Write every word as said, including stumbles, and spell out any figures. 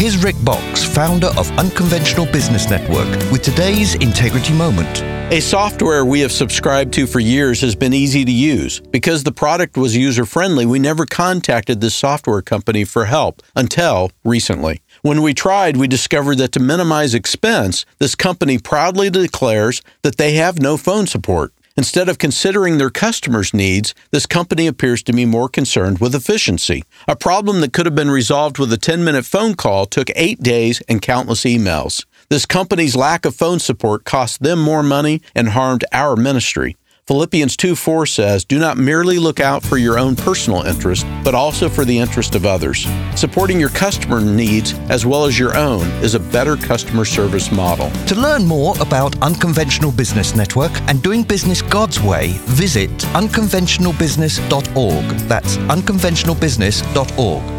Here's Rick Box, founder of Unconventional Business Network, with today's Integrity Moment. A software we have subscribed to for years has been easy to use. Because the product was user-friendly, we never contacted this software company for help until recently. When we tried, we discovered that to minimize expense, this company proudly declares that they have no phone support. Instead of considering their customers' needs, this company appears to be more concerned with efficiency. A problem that could have been resolved with a ten-minute phone call took eight days and countless emails. This company's lack of phone support cost them more money and harmed our ministry. Philippians two four says, "Do not merely look out for your own personal interest, but also for the interest of others." Supporting your customer needs as well as your own is a better customer service model. To learn more about Unconventional Business Network and doing business God's way, visit unconventional business dot org. That's unconventional business dot org.